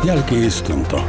Jälki-istunto.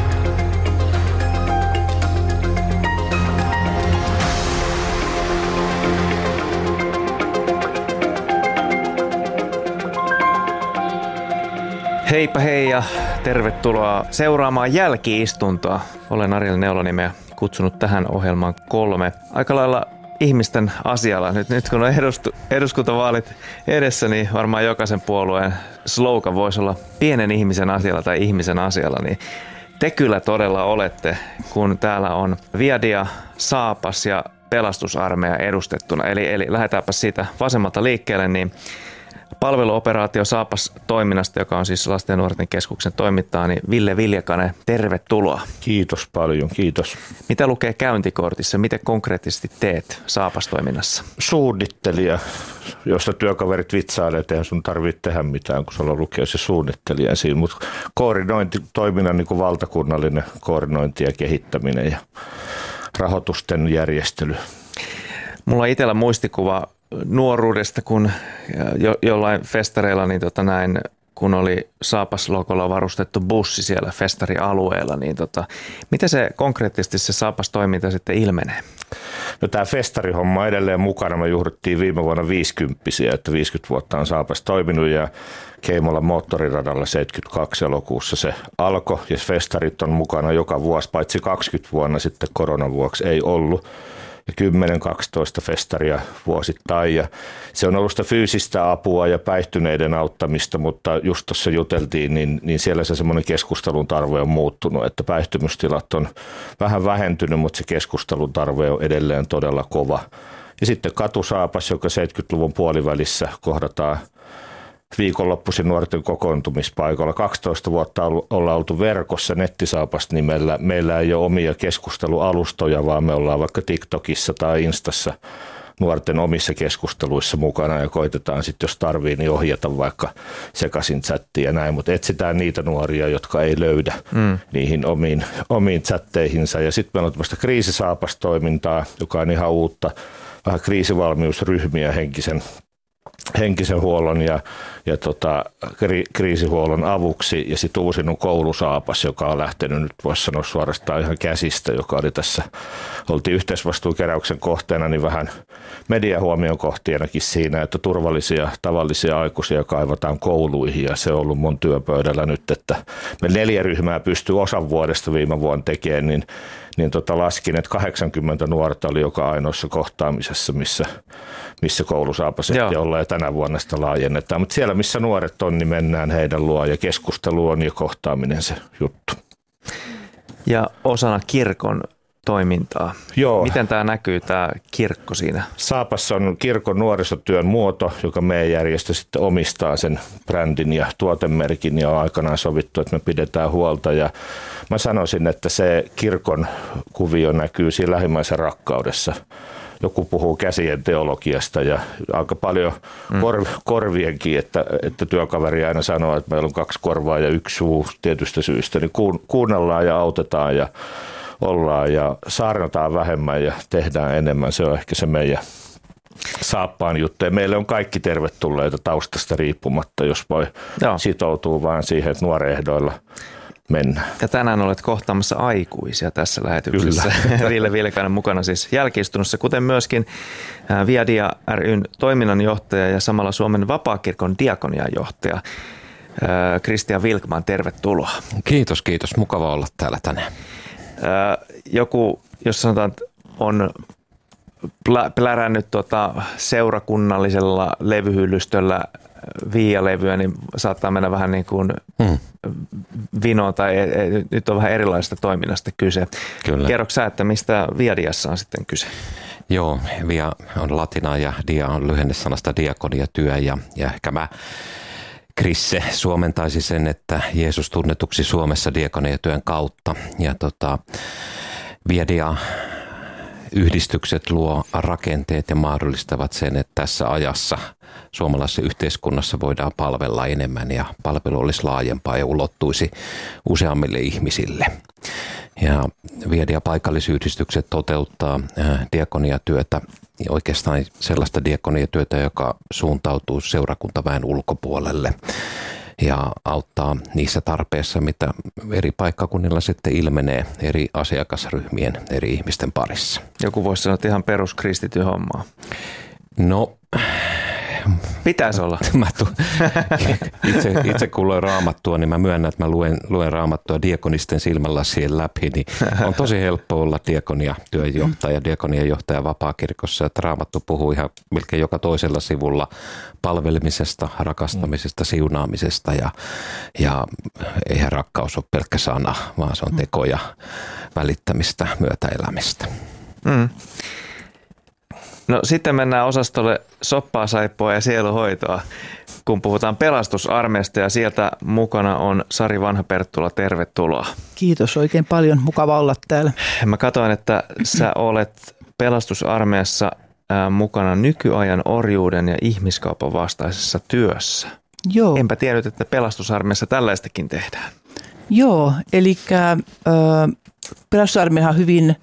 Heipä hei ja tervetuloa seuraamaan Jälki-istuntoa. Olen Ariel Neulonimi ja kutsunut tähän ohjelmaan 3 aika lailla ihmisten asialla. Nyt kun on eduskuntavaalit edessä, niin varmaan jokaisen puolueen slogan voisi olla pienen ihmisen asialla tai ihmisen asialla. Niin te kyllä todella olette, kun täällä on Viadia, Saapas ja pelastusarmeija edustettuna. Eli lähdetäänpä siitä vasemmalta liikkeelle, niin palveluoperaatio Saapas-toiminnasta, joka on siis Lasten ja nuorten keskuksen toimittaa, niin Ville Viljakainen, tervetuloa. Kiitos paljon, kiitos. Mitä lukee käyntikortissa? Miten konkreettisesti teet Saapas-toiminnassa? Suunnittelija, josta työkaverit vitsailee, että eihän sun tarvitse tehdä mitään, kun sulla lukee se suunnittelija siinä. Mutta koordinointi, toiminnan niin kuin valtakunnallinen koordinointi ja kehittäminen ja rahoitusten järjestely. Mulla on itsellä muistikuva nuoruudesta, kun jollain festareilla niin näin, kun oli Saapas-logolla varustettu bussi siellä festarialueella, niin miten se konkreettisesti se Saapas-toiminta sitten ilmenee? No tämä festarihomma on edelleen mukana. Me juhlittiin viime vuonna 50-vuotiaita, että 50 vuotta on Saapas toiminut ja Keimolan moottoriradalla 72 elokuussa se alkoi ja festarit on mukana joka vuosi, paitsi 20 vuonna sitten koronan vuoksi ei ollut. 10-12 festaria vuosittain ja se on ollut sitä fyysistä apua ja päihtyneiden auttamista, mutta just tuossa juteltiin, niin siellä se semmoinen keskustelun tarve on muuttunut, että päihtymystilat on vähän vähentynyt, mutta se keskustelun tarve on edelleen todella kova. Ja sitten Katusaapas, joka 70-luvun puolivälissä kohdataan viikonloppuisin nuorten kokoontumispaikalla. 12 vuotta ollaan oltu verkossa Nettisaapas nimellä. Meillä ei ole omia keskustelualustoja, vaan me ollaan vaikka TikTokissa tai Instassa nuorten omissa keskusteluissa mukana ja koitetaan sitten, jos tarvii, niin ohjata vaikka sekaisin chattiin ja näin, mutta etsitään niitä nuoria, jotka ei löydä niihin omiin chatteihinsa. Ja sitten meillä on tämmöistä kriisisaapas-toimintaa, joka on ihan uutta, vähän kriisivalmiusryhmiä henkisen huollon ja kriisihuollon avuksi ja sitten uusinut Koulusaapas, joka on lähtenyt nyt voisi sanoa suorastaan ihan käsistä, joka oli tässä, oltiin yhteisvastuukeräyksen kohteena, niin vähän mediahuomion kohteenakin siinä, että turvallisia tavallisia aikuisia kaivataan kouluihin ja se on ollut mun työpöydällä nyt, että me 4 ryhmää pystyy osan vuodesta viime vuonna tekemään, niin laskin, että 80 nuorta oli joka ainoassa kohtaamisessa, missä Koulusaapas ehti olla ja tänä vuonna sitä laajennetaan. Mutta siellä, missä nuoret on, niin mennään heidän luo ja keskustelu on ja kohtaaminen se juttu. Ja osana kirkon toimintaa. Joo. Miten tämä näkyy, tämä kirkko siinä? Saapas on kirkon nuorisotyön muoto, joka meidän järjestö sitten omistaa sen brändin ja tuotemerkin ja on aikanaan sovittu, että me pidetään huolta. Ja mä sanoisin, että se kirkon kuvio näkyy siinä lähimmäisen rakkaudessa. Joku puhuu käsien teologiasta ja aika paljon korvienkin, että työkaveri aina sanoo, että meillä on 2 korvaa ja 1 suu tietystä syystä. Niin kuunnellaan ja autetaan ja ollaan ja saarnataan vähemmän ja tehdään enemmän. Se on ehkä se meidän saappaan juttu. Ja meille on kaikki tervetulleita taustasta riippumatta, jos voi sitoutua vaan siihen, että nuoren ehdoilla mennään. Ja tänään olet kohtaamassa aikuisia tässä lähetyksessä. Ville Viljakainen mukana siis Jälki-istunnossa, kuten myöskin Viadia ry:n toiminnanjohtaja ja samalla Suomen Vapaakirkon diakoniajohtaja Christian Wilkman, tervetuloa. Kiitos. Mukava olla täällä tänään. Joku, jos sanotaan, on plärännyt seurakunnallisella levyhyllystöllä viialevyä, niin saattaa mennä vähän niin kuin vinoon tai nyt on vähän erilaisesta toiminnasta kyse. Kyllä. Kerroksä sä, että mistä Viadiassa on sitten kyse? Joo, via on latinaa ja dia on lyhenne sanasta diakoniatyö ja ehkä mä Krisse suomentaisi sen, että Jeesus tunnetuksi Suomessa diakoniatyön kautta ja Viadia yhdistykset luo rakenteet ja mahdollistavat sen, että tässä ajassa suomalaisessa yhteiskunnassa voidaan palvella enemmän ja palvelu olisi laajempaa ja ulottuisi useammille ihmisille. Ja Viadia paikallisyhdistykset toteuttaa diakoniatyötä, oikeastaan sellaista diakoniatyötä, joka suuntautuu seurakuntaväen ulkopuolelle. ja auttaa niissä tarpeissa, mitä eri paikkakunnilla sitten ilmenee eri asiakasryhmien, eri ihmisten parissa. Joku voisi sanoa, että ihan peruskristityn hommaa. No, pitäisi olla. Itse kun luen Raamattua, niin mä myönnän, että mä luen Raamattua diakonisten silmälasien läpi, niin on tosi helppo olla diakoniatyönjohtaja, diakoniajohtaja vapaakirkossa, että Raamattu puhuu ihan melkein joka toisella sivulla palvelemisesta, rakastamisesta, siunaamisesta ja eihän rakkaus ole pelkkä sana, vaan se on teko ja välittämistä, myötäelämistä. No sitten mennään osastolle soppaa, saippua ja sieluhoitoa, kun puhutaan pelastusarmeesta ja sieltä mukana on Sari Vanha-Perttula, tervetuloa. Kiitos oikein paljon, mukava olla täällä. Mä katsoin, että sä olet pelastusarmeessa mukana nykyajan orjuuden ja ihmiskaupan vastaisessa työssä. Joo. Enpä tiennyt, että pelastusarmeessa tällaistakin tehdään. Joo, eli pelastusarmeihan on hyvin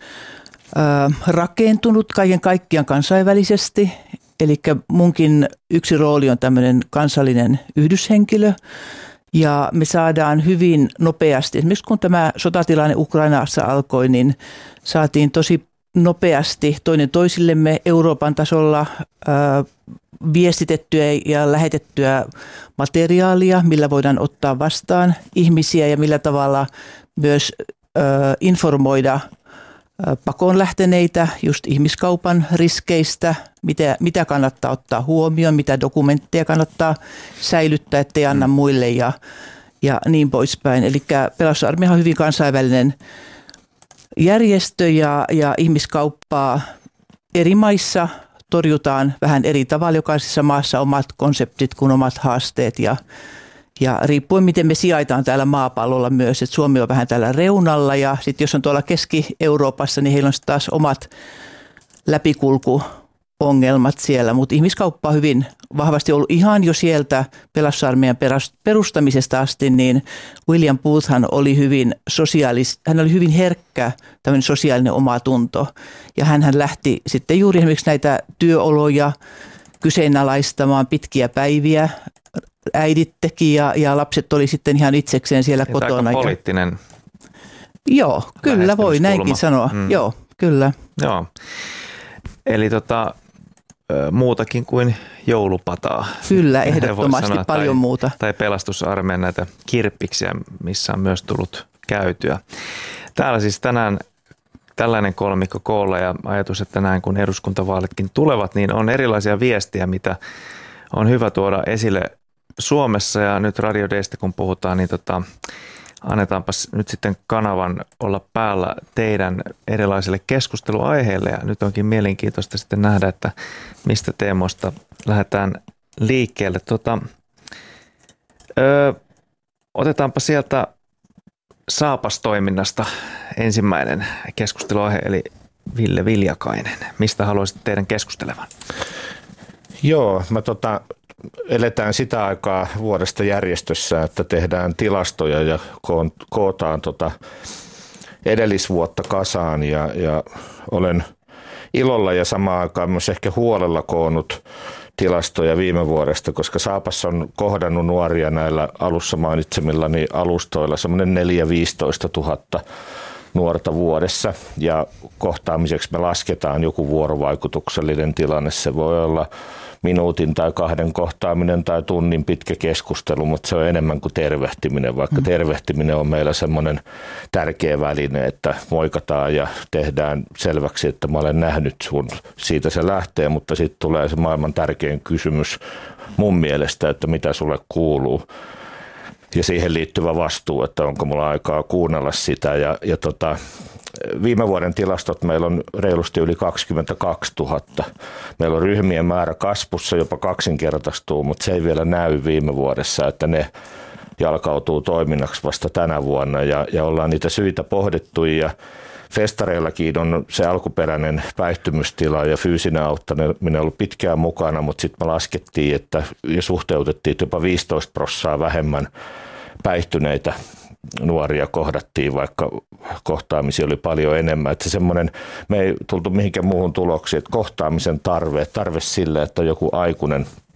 rakentunut kaiken kaikkiaan kansainvälisesti. Eli munkin yksi rooli on tämmöinen kansallinen yhdyshenkilö. Ja me saadaan hyvin nopeasti, esimerkiksi kun tämä sotatilanne Ukrainassa alkoi, niin saatiin tosi nopeasti toinen toisillemme Euroopan tasolla viestitettyä ja lähetettyä materiaalia, millä voidaan ottaa vastaan ihmisiä ja millä tavalla myös informoida pakoon lähteneitä just ihmiskaupan riskeistä, mitä kannattaa ottaa huomioon, mitä dokumentteja kannattaa säilyttää, ettei anna muille ja niin poispäin. Eli pelastusarmeija on hyvin kansainvälinen järjestö ja ihmiskauppaa eri maissa torjutaan vähän eri tavalla. Jokaisessa maassa omat konseptit kuin omat haasteet ja riippuen miten me sijaitaan täällä maapallolla myös, että Suomi on vähän täällä reunalla ja sitten jos on tuolla Keski-Euroopassa, niin heillä on taas omat läpikulkuongelmat siellä, mutta ihmiskauppa on hyvin vahvasti ollut ihan jo sieltä pelastusarmeijan perustamisesta asti, niin William Boothhan oli hän oli hyvin herkkä tämmöinen sosiaalinen omatunto ja hän lähti sitten juuri esimerkiksi näitä työoloja kyseenalaistamaan pitkiä päiviä. Äidit teki ja lapset oli sitten ihan itsekseen siellä kotona. Aika poliittinen. Joo, kyllä voi näinkin sanoa. Joo, kyllä. Joo. Eli muutakin kuin joulupataa. Kyllä, ehdottomasti sanoa, paljon muuta. Tai pelastusarmeijan näitä kirppiksiä, missä on myös tullut käytyä. Täällä siis tänään tällainen kolmikko koolla ja ajatus, että näin kun eduskuntavaalitkin tulevat, niin on erilaisia viestiä, mitä on hyvä tuoda esille Suomessa ja nyt Radio Daystä kun puhutaan, niin annetaanpas nyt sitten kanavan olla päällä teidän erilaisille keskusteluaiheille ja nyt onkin mielenkiintoista sitten nähdä, että mistä teemoista lähdetään liikkeelle. Otetaanpa sieltä Saapas-toiminnasta ensimmäinen keskusteluaihe eli Ville Viljakainen. Mistä haluaisit teidän keskustelevan? Joo, eletään sitä aikaa vuodesta järjestössä, että tehdään tilastoja ja kootaan edellisvuotta kasaan ja olen ilolla ja samaan aikaan myös ehkä huolella koonnut tilastoja viime vuodesta, koska Saapas on kohdannut nuoria näillä alussa mainitsemillani alustoilla semmoinen 4-15 000 nuorta vuodessa ja kohtaamiseksi me lasketaan joku vuorovaikutuksellinen tilanne. Se voi olla minuutin tai 2 kohtaaminen tai tunnin pitkä keskustelu, mutta se on enemmän kuin tervehtiminen, vaikka tervehtiminen on meillä semmoinen tärkeä väline, että moikataan ja tehdään selväksi, että mä olen nähnyt sun. Siitä se lähtee, mutta sitten tulee se maailman tärkein kysymys mun mielestä, että mitä sulle kuuluu. Ja siihen liittyvä vastuu, että onko mulla aikaa kuunnella sitä. Viime vuoden tilastot meillä on reilusti yli 22 000. Meillä on ryhmien määrä kasvussa, jopa kaksinkertaistuu, mutta se ei vielä näy viime vuodessa, että ne jalkautuu toiminnaksi vasta tänä vuonna. Ja ollaan niitä syitä pohdittu ja festareillakin on se alkuperäinen päihtymystila ja fyysinen auttaminen ollut pitkään mukana, mutta sitten me laskettiin ja suhteutettiin jopa 15% vähemmän päihtyneitä nuoria kohdattiin, vaikka kohtaamisia oli paljon enemmän. Että semmoinen, me ei tultu mihinkään muuhun tuloksiin, että kohtaamisen tarve sille, että joku aikuinen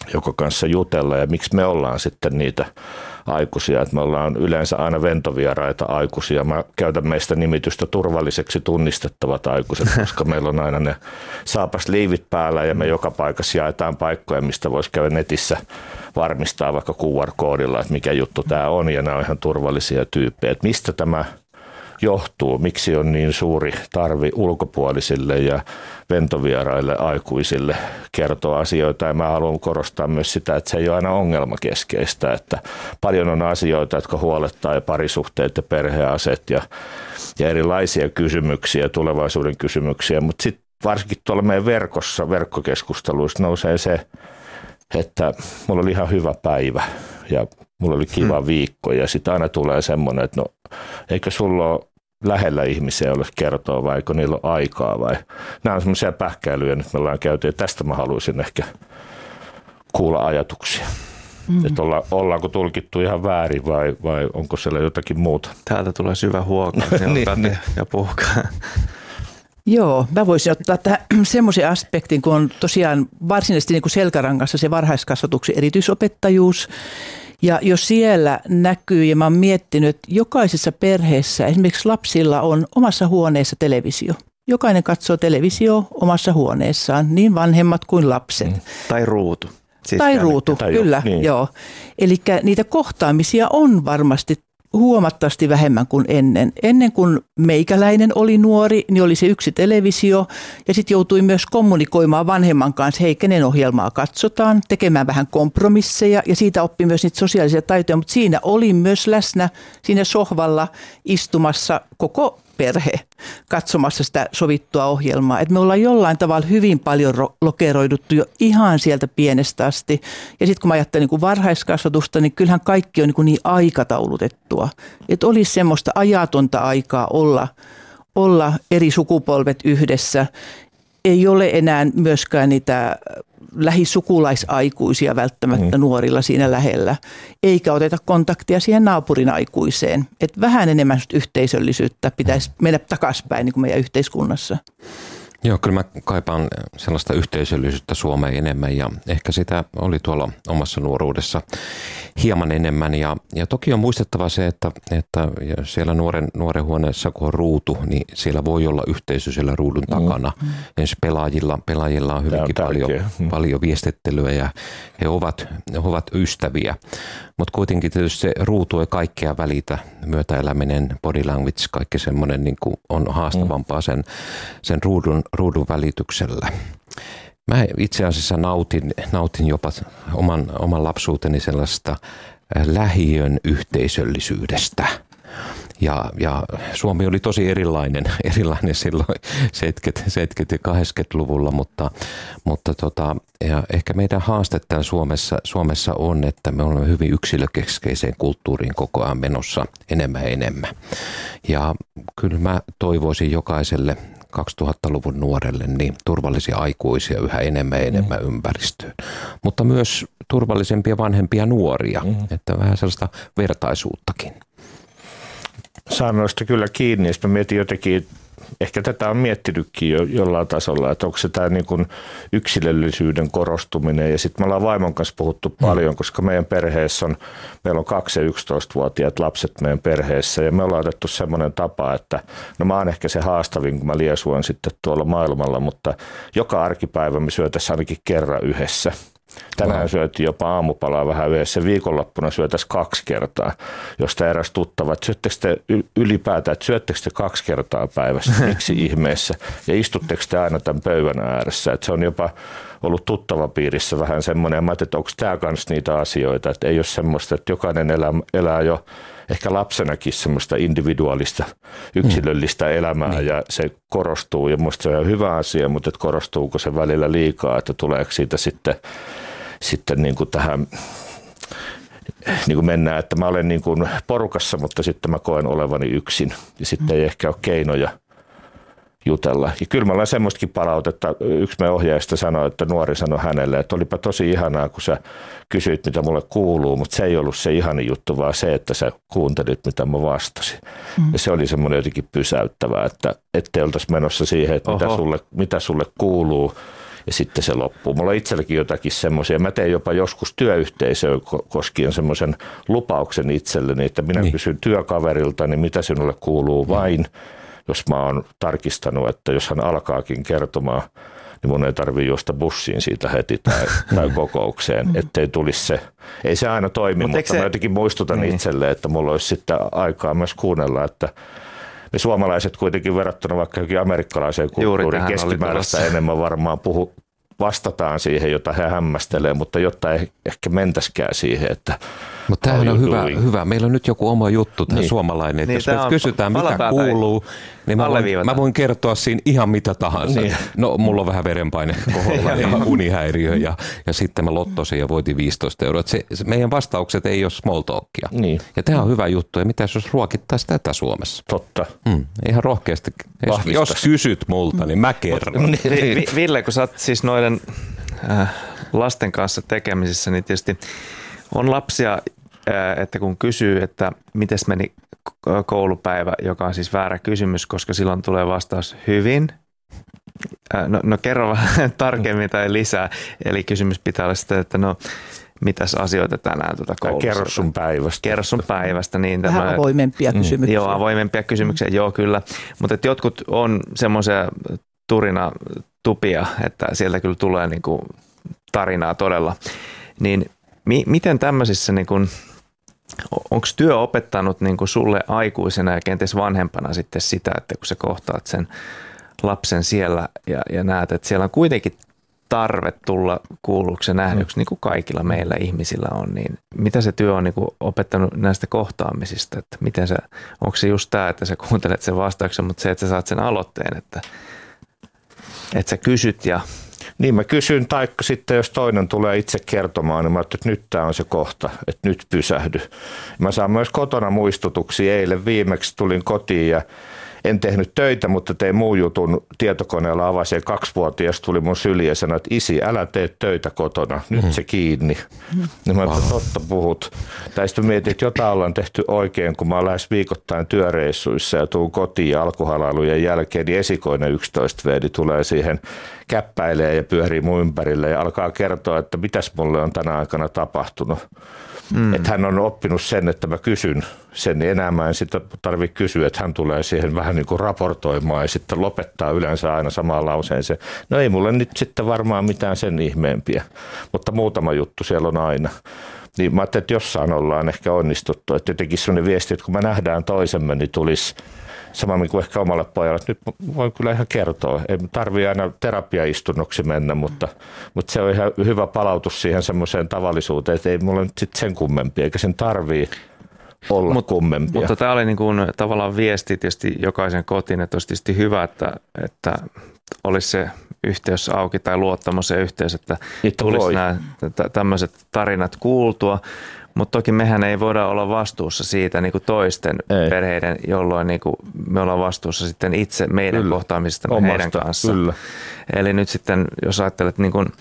joka kanssa jutella ja miksi me ollaan sitten niitä aikuisia. Että me ollaan yleensä aina ventovieraita aikuisia. Mä käytän meistä nimitystä turvalliseksi tunnistettavat aikuiset, koska meillä on aina ne saapasliivit päällä ja me joka paikassa jaetaan paikkoja, mistä voisi käydä netissä varmistaa vaikka QR-koodilla, että mikä juttu tämä on ja nämä on ihan turvallisia tyyppejä. Että mistä tämä johtuu, miksi on niin suuri tarvi ulkopuolisille ja ventovieraille aikuisille kertoa asioita. Ja mä haluan korostaa myös sitä, että se ei ole aina ongelmakeskeistä, että paljon on asioita, jotka huolettaa ja parisuhteet ja perheaset ja erilaisia kysymyksiä, tulevaisuuden kysymyksiä, mutta sitten varsinkin tuolla meidän verkkokeskusteluissa nousee se, että mulla oli ihan hyvä päivä ja mulla oli kiva viikko ja sitten aina tulee semmoinen, että no eikö sulla ole lähellä ihmisiä, joille kertoo vai eikö niillä ole aikaa vai. Nämä on semmoisia pähkäilyjä, nyt me ollaan käyty ja tästä mä haluaisin ehkä kuulla ajatuksia. Että ollaanko tulkittu ihan väärin vai onko siellä jotakin muuta? Täältä tulee syvä huokaus ja puhkaa. Joo, mä voisin ottaa tähän semmoisen aspektin, kun on tosiaan varsinaisesti niin kuin selkärangassa se varhaiskasvatuksen erityisopettajuus. Ja jos siellä näkyy, ja mä oon miettinyt, että jokaisessa perheessä esimerkiksi lapsilla on omassa huoneessa televisio. Jokainen katsoo televisio omassa huoneessaan, niin vanhemmat kuin lapset. Tai ruutu. Siis tai ruutu, kyllä, niin. Joo. Eli niitä kohtaamisia on varmasti huomattavasti vähemmän kuin ennen. Ennen kuin meikäläinen oli nuori, niin oli se yksi televisio ja sitten joutui myös kommunikoimaan vanhemman kanssa, hei, kenen ohjelmaa katsotaan, tekemään vähän kompromisseja ja siitä oppi myös niitä sosiaalisia taitoja, mutta siinä oli myös läsnä siinä sohvalla istumassa koko perhe katsomassa sitä sovittua ohjelmaa. Et me ollaan jollain tavalla hyvin paljon lokeroiduttu jo ihan sieltä pienestä asti. Ja sitten kun mä ajattelen niin varhaiskasvatusta, niin kyllähän kaikki on niin aikataulutettua. Että olisi semmoista ajatonta aikaa olla eri sukupolvet yhdessä. Ei ole enää myöskään niitä lähisukulaisaiikuisia välttämättä nuorilla siinä lähellä, eikä oteta kontaktia siihen naapurin aikuiseen. Että vähän enemmän yhteisöllisyyttä pitäisi mennä takaspäin niin kuin meidän yhteiskunnassa. Joo, kyllä mä kaipaan sellaista yhteisöllisyyttä Suomeen enemmän ja ehkä sitä oli tuolla omassa nuoruudessa hieman enemmän. Ja toki on muistettava se, että siellä nuoren huoneessa kun on ruutu, niin siellä voi olla yhteisö siellä ruudun takana. Ensin pelaajilla on hyvinkin paljon viestittelyä ja he ovat ystäviä. Mutta kuitenkin tietysti se ruutu ei kaikkea välitä, myötäeläminen, body language, kaikki semmoinen niin kuin on haastavampaa sen ruudun välityksellä. Mä itse asiassa nautin jopa oman lapsuuteni sellaista lähiön yhteisöllisyydestä. Ja Suomi oli tosi erilainen silloin 70- ja 80-luvulla, mutta ja ehkä meidän haaste täällä Suomessa on, että me olemme hyvin yksilökeskeiseen kulttuuriin koko ajan menossa enemmän ja enemmän. Ja kyllä mä toivoisin jokaiselle 2000-luvun nuorelle niin turvallisia aikuisia yhä enemmän ja enemmän ympäristöön, mutta myös turvallisempia vanhempia nuoria, että vähän sellaista vertaisuuttakin. Saan noista kyllä kiinni, ja mä mietin jotenkin, ehkä tätä on miettinytkin jo jollain tasolla, että onko se tämä niin kuin yksilöllisyyden korostuminen, ja sitten me ollaan vaimon kanssa puhuttu paljon, koska meidän perheessä meillä on 2- ja 11-vuotiaat lapset meidän perheessä, ja me ollaan otettu semmoinen tapa, että no mä oon ehkä se haastavin, kun mä liesuan sitten tuolla maailmalla, mutta joka arkipäivä me syötäisiin ainakin kerran yhdessä. Tänään syötiin jopa aamupalaa vähän yhdessä, viikonloppuna syötäisiin 2 kertaa, josta eräs tuttava, että syöttekö te ylipäätään, että syöttekö te 2 kertaa päivässä, miksi ihmeessä, ja istutteko te aina tämän pöydän ääressä, että se on jopa ollut tuttavapiirissä vähän semmoinen, ja mä ajattelin, että onko tämä kanssa niitä asioita, että ei ole semmoista, että jokainen elää jo ehkä lapsenakin semmoista individuaalista, yksilöllistä elämää ja se korostuu ja musta se on hyvä asia, mutta että korostuuko se välillä liikaa, että tuleeko siitä sitten niin kuin tähän niin kuin mennään, että mä olen niin kuin porukassa, mutta sitten mä koen olevani yksin ja sitten ei ehkä ole keinoja jutella. Ja kyllä mä olen semmoistakin palautetta. Yksi meidän ohjaajista sanoi, että nuori sanoi hänelle, että olipa tosi ihanaa, kun sä kysyit, mitä mulle kuuluu, mutta se ei ollut se ihani juttu, vaan se, että sä kuuntelit, mitä mä vastasin. Ja se oli semmoinen jotenkin pysäyttävää, että ettei oltaisi menossa siihen, että mitä sulle kuuluu ja sitten se loppuu. Mulla on itselläkin jotakin semmoisia. Mä teen jopa joskus työyhteisöä koskien semmoisen lupauksen itselleni, että minä kysyn työkaverilta, niin mitä sinulle kuuluu vain, jos mä oon tarkistanut, että jos hän alkaakin kertomaan, niin mun ei tarvitse juosta bussiin siitä heti tai kokoukseen, ettei tulisi se. Ei se aina toimi, mutta mä jotenkin muistutan itselle, että mulla olisi sitten aikaa myös kuunnella, että me suomalaiset kuitenkin verrattuna vaikka jokin amerikkalaiseen kulttuuriin keskimääräistä enemmän varmaan vastataan siihen, jota he hämmästelee, mutta jotta ei ehkä mentäskään siihen, että mutta tämähän on hyvä. Meillä on nyt joku oma juttu, tämä suomalainen, että jos me kysytään, mitä kuuluu, niin mä voin kertoa siinä ihan mitä tahansa. Niin. No, mulla on vähän verenpaine koholla ja unihäiriö ja sitten mä lottosin ja voitin 15 €. Meidän vastaukset ei ole small talkia. Niin. Ja tämä on hyvä juttu. Ja mitä jos ruokittaisi tätä Suomessa? Totta. Ihan rohkeasti. Jos kysyt multa, niin mä kerron. Ville, kun sä oot siis noiden lasten kanssa tekemisissä, niin tietysti on lapsia, että kun kysyy, että miten meni koulupäivä, joka on siis väärä kysymys, koska silloin tulee vastaus hyvin. No kerro vähän tarkemmin tai lisää. Eli kysymys pitää olla sitä, että no mitäs asioita tänään koulussa. Kerro sun päivästä. Kerro sun päivästä. Niin vähän avoimempia kysymyksiä. Joo, avoimempia kysymyksiä, joo kyllä. Mutta jotkut on semmoisia turinatupia, että sieltä kyllä tulee niinku tarinaa todella. Niin miten tämmöisissä, niin onko työ opettanut niin sulle aikuisena ja kenties vanhempana sitten sitä, että kun sä kohtaat sen lapsen siellä ja näet, että siellä on kuitenkin tarve tulla kuulluksi ja nähdyksi, niin kuin kaikilla meillä ihmisillä on, niin mitä se työ on niin opettanut näistä kohtaamisista, että miten onko se just tämä, että sä kuuntelet sen vastauksen, mutta se, että sä saat sen aloitteen, että sä kysyt ja niin mä kysyn, taikka sitten jos toinen tulee itse kertomaan, niin mä ajattelin, että nyt tämä on se kohta, että nyt pysähdy. Mä saan myös kotona muistutuksia. Eilen viimeksi tulin kotiin ja en tehnyt töitä, mutta tein muun jutun tietokoneella avasin. 2-vuotias tuli mun syliin ja sanoi, että isi, älä tee töitä kotona, nyt se kiinni. Niin mä ajattelin, totta puhut. Tai sitten mietin, että jotain ollaan tehty oikein, kun mä oon lähes viikoittain työreissuissa ja tuun kotiin ja alkuhalailujen jälkeen, niin esikoinen 11-veedi tulee siihen käppäilee ja pyörii mun ympärille ja alkaa kertoa, että mitäs mulle on tänä aikana tapahtunut. Että hän on oppinut sen, että mä kysyn sen, niin enää mä en sitä tarvitse kysyä, että hän tulee siihen vähän niin kuin raportoimaan ja sitten lopettaa yleensä aina samaan lauseen se. No ei mulle nyt sitten varmaan mitään sen ihmeempiä, mutta muutama juttu siellä on aina. Niin mä ajattelin, että jossain ollaan ehkä onnistuttu, että jotenkin sellainen viesti, että kun me nähdään toisemme, niin tulisi samoin kuin ehkä omalle pojalle, että nyt voin kyllä ihan kertoa. Ei tarvitse aina terapiaistunnoksi mennä, mutta se on ihan hyvä palautus siihen semmoiseen tavallisuuteen, että ei mulla nyt sitten sen kummempia, eikä sen tarvitse olla kummempia. Mutta tämä oli niin kuin tavallaan viesti tietysti jokaisen kotiin, että olisi tietysti hyvä, että olisi se yhteys auki tai luottamus ja yhteys, että tulisi nämä tämmöiset tarinat kuultua. Mutta toki mehän ei voida olla vastuussa siitä niin kuin toisten perheiden, jolloin niin kuin me ollaan vastuussa sitten itse meidän kohtaamisesta heidän kanssa. Kyllä. Eli nyt sitten, jos ajattelet, niin kuin,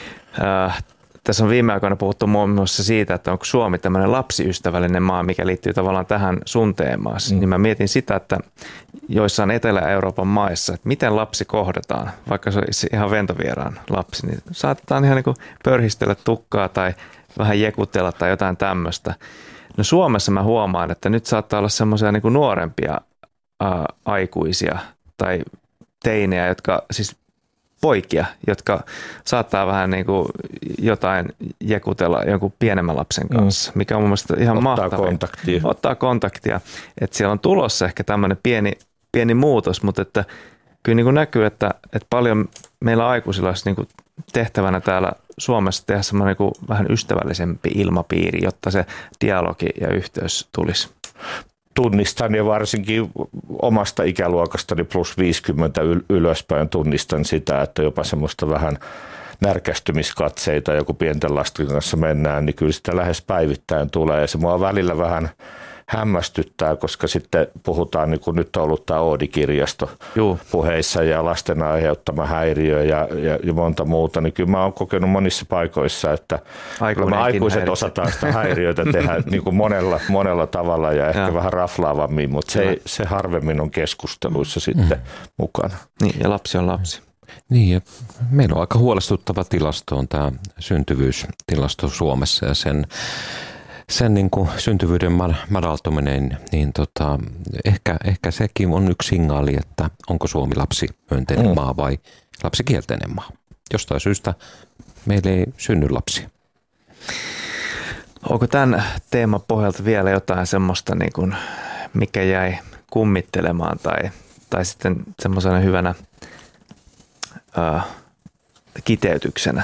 tässä on viime aikoina puhuttu muun muassa siitä, että onko Suomi tämmöinen lapsiystävällinen maa, mikä liittyy tavallaan tähän sun teemaasi. Niin mä mietin sitä, että joissain Etelä-Euroopan maissa, että miten lapsi kohdataan, vaikka se olisi ihan ventovieraan lapsi, niin saatetaan ihan niin kuin pörhistellä tukkaa tai vähän jekutella tai jotain tämmöistä. No Suomessa mä huomaan, että nyt saattaa olla semmoisia niin kuin nuorempia aikuisia tai teinejä, jotka siis poikia, jotka saattaa vähän niin kuin jotain jekutella jonkun pienemmän lapsen kanssa, mikä on mun mielestä ihan mahtavaa. Ottaa kontaktia. Että siellä on tulossa ehkä tämmöinen pieni muutos, mutta että kyllä niin kuin näkyy, että paljon meillä aikuisilla olisi niin kuin tehtävänä täällä Suomessa tehdä semmoinen niin kuin vähän ystävällisempi ilmapiiri, jotta se dialogi ja yhteys tulisi. Tunnistan ja varsinkin omasta ikäluokastani plus 50 ylöspäin tunnistan sitä, että jopa semmoista vähän närkästymiskatseita, joku pienten lasten kanssa mennään, niin kyllä sitä lähes päivittäin tulee. Ja se mua välillä vähän hämmästyttää, koska sitten puhutaan, niin kuin nyt on ollut tämä Oodi-kirjasto puheissa ja lasten aiheuttama häiriö ja monta muuta, niin kyllä mä oon kokenut monissa paikoissa, että me aikuiset osataan sitä häiriötä tehdä niin kuin monella tavalla ja ehkä vähän raflaavammin, mutta se harvemmin on keskusteluissa sitten mukana. Niin, ja lapsi on lapsi. Niin, ja meillä on aika huolestuttava tilasto on tämä syntyvyystilasto Suomessa ja sen niin kuin syntyvyyden madaltuminen, niin ehkä sekin on yksi signaali, että onko Suomi lapsimyönteinen maa vai lapsikielteinen maa. Jostain syystä meillä ei synny lapsia. Onko tämän teeman pohjalta vielä jotain semmoista, niin kuin, mikä jäi kummittelemaan tai sitten semmoisena hyvänä kiteytyksenä?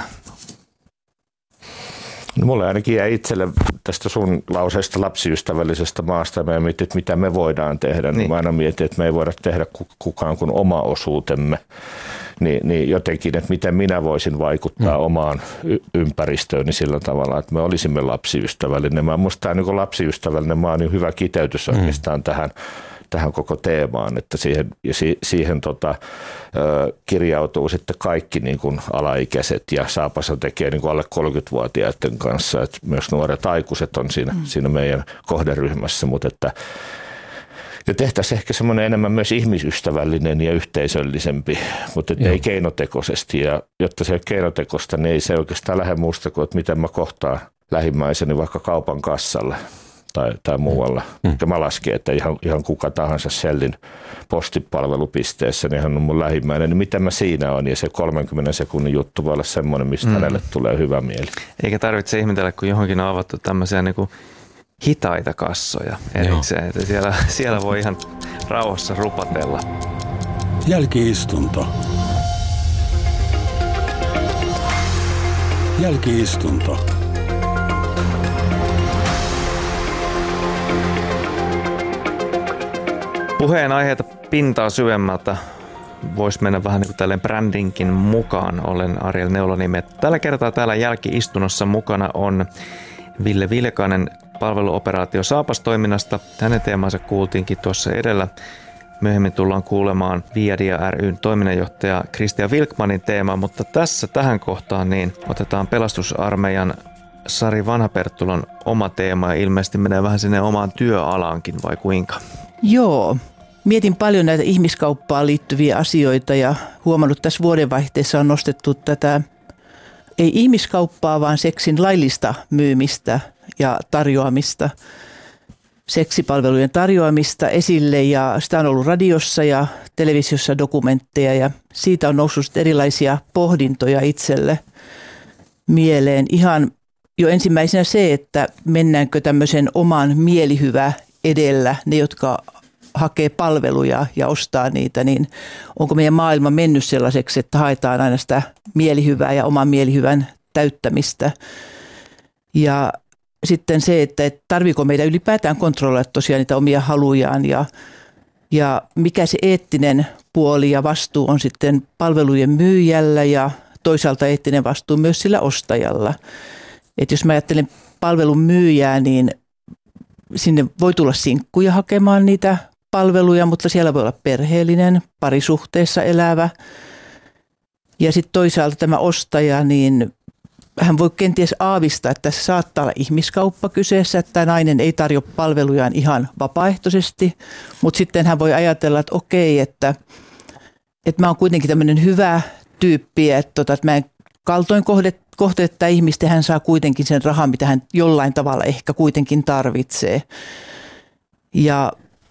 No, mulle ainakin jäi itselle tästä sun lauseesta lapsiystävällisestä maasta ja mä mietin, että mitä me voidaan tehdä. Niin. Mä aina mietin, että me ei voida tehdä kukaan kuin oma osuutemme. Niin jotenkin, että miten minä voisin vaikuttaa omaan ympäristööni sillä tavalla, että me olisimme lapsiystävällinen. Minusta tämä niin lapsiystävällinen maa on niin hyvä kiteytys oikeastaan tähän koko teemaan, että siihen kirjautuu sitten kaikki niin kuin alaikäiset ja Saapassa tekee niin kuin alle 30-vuotiaiden kanssa, että myös nuoret aikuiset on siinä meidän kohderyhmässä, mutta että ja tehtäisiin ehkä semmoinen enemmän myös ihmisystävällinen ja yhteisöllisempi, mutta ei keinotekoisesti. Ja jotta se keinotekosta, niin ei se oikeastaan lähde muusta kuin, että miten mä kohtaan lähimmäiseni vaikka kaupan kassalla tai muualla. Ja mä lasken, että ihan kuka tahansa Shellin postipalvelupisteessä, niin hän on mun lähimmäinen. Niin miten mä siinä on? Ja se 30 sekunnin juttu voi olla semmoinen, mistä hänelle tulee hyvä mieli. Eikä tarvitse ihmetellä, kun johonkin on avattu tämmöisiä niin kuin hitaita kassoja erikseen, että siellä voi ihan rauhassa rupatella. Jälki-istunto. Jälki-istunto. Puheenaiheita pintaa syvemmältä voisi mennä vähän niin kuin tälleen brändinkin mukaan. Olen Ariel Neulonimi. Tällä kertaa täällä jälki-istunnossa mukana on Ville Vilkanen palveluoperaatio Saapas-toiminnasta. Hänen teemansa kuultiinkin tuossa edellä. Myöhemmin tullaan kuulemaan Viadia ry:n toiminnanjohtaja Kristian Wilkmanin teema, mutta tähän kohtaan niin otetaan pelastusarmeijan Sari Vanhaperttulon oma teema ja ilmeisesti menee vähän sinne omaan työalaankin vai kuinka? Joo. Mietin paljon näitä ihmiskauppaan liittyviä asioita ja huomannut tässä vuodenvaihteessa on nostettu tätä ei ihmiskauppaa, vaan seksin laillista myymistä ja tarjoamista, seksipalvelujen tarjoamista esille ja sitä on ollut radiossa ja televisiossa dokumentteja ja siitä on noussut erilaisia pohdintoja itselle mieleen. Ihan jo ensimmäisenä se, että mennäänkö tämmöisen oman mielihyvä edellä, ne jotka hakee palveluja ja ostaa niitä, niin onko meidän maailma mennyt sellaiseksi, että haetaan aina sitä mielihyvää ja oman mielihyvän täyttämistä. Ja sitten se, että tarviiko meidän ylipäätään kontrolloida tosiaan niitä omia halujaan ja mikä se eettinen puoli ja vastuu on sitten palvelujen myyjällä ja toisaalta eettinen vastuu myös sillä ostajalla. Että jos mä ajattelen palvelun myyjää, niin sinne voi tulla sinkkuja hakemaan niitä palveluja, mutta siellä voi olla perheellinen, parisuhteessa elävä. Ja sitten toisaalta tämä ostaja, niin hän voi kenties aavistaa, että tässä saattaa olla ihmiskauppa kyseessä, että tämä nainen ei tarjoa palvelujaan ihan vapaaehtoisesti, mutta sitten hän voi ajatella, että okei, että mä oon kuitenkin tämmöinen hyvä tyyppi, että mä en kaltoin kohdetta ihmistä, hän saa kuitenkin sen rahan, mitä hän jollain tavalla ehkä kuitenkin tarvitsee. Ja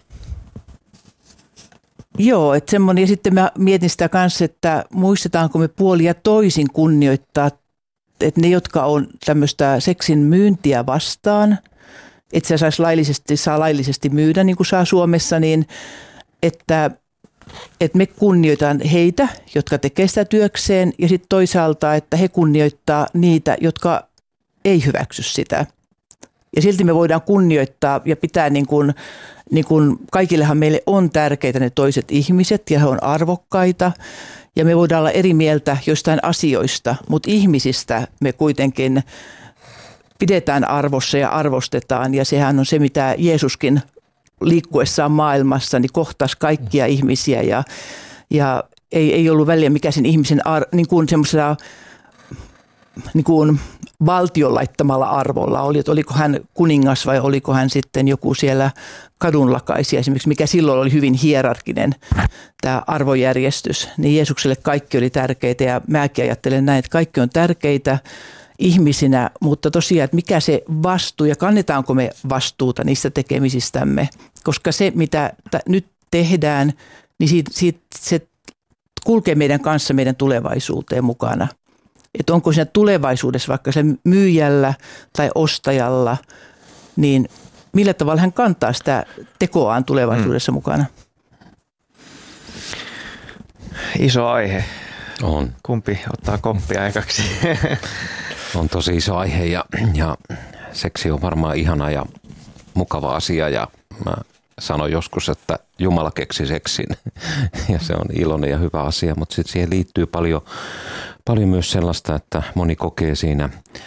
joo, että semmoinen, ja sitten mä mietin sitä kanssa, että muistetaanko me puolia toisin kunnioittaa, että ne, jotka on tämmöistä seksin myyntiä vastaan, että se saa laillisesti myydä, niin kuin saa Suomessa, niin että me kunnioitetaan heitä, jotka tekee sitä työkseen, ja sitten toisaalta, että he kunnioittaa niitä, jotka ei hyväksy sitä. Ja silti me voidaan kunnioittaa ja pitää niin kuin kaikillehan meille on tärkeitä ne toiset ihmiset, ja he on arvokkaita, ja me voidaan olla eri mieltä jostain asioista, mutta ihmisistä me kuitenkin pidetään arvossa ja arvostetaan, ja sehän on se, mitä Jeesuskin liikkuessaan maailmassa niin kohtasi kaikkia ihmisiä ja ei ollut väliä mikä sen ihmisen niin kuin semmoisena niin kuin valtion laittamalla arvolla oli, että oliko hän kuningas vai oliko hän sitten joku siellä kadunlakaisia esimerkiksi, mikä silloin oli hyvin hierarkinen tämä arvojärjestys, niin Jeesukselle kaikki oli tärkeitä ja mäkin ajattelen näin, että kaikki on tärkeitä ihmisinä, mutta tosiaan, että mikä se vastuu ja kannetaanko me vastuuta niistä tekemisistämme, koska se mitä nyt tehdään, niin se kulkee meidän kanssa meidän tulevaisuuteen mukana. Että onko siinä tulevaisuudessa vaikka se myyjällä tai ostajalla, niin millä tavalla hän kantaa sitä tekoaan tulevaisuudessa mukana? Iso aihe. On. Kumpi ottaa koppia ekaksi? On tosi iso aihe ja seksi on varmaan ihana ja mukava asia ja mä sanoin joskus, että Jumala keksi seksin ja se on iloinen ja hyvä asia, mutta sitten siihen liittyy paljon myös sellaista, että moni kokee siinä,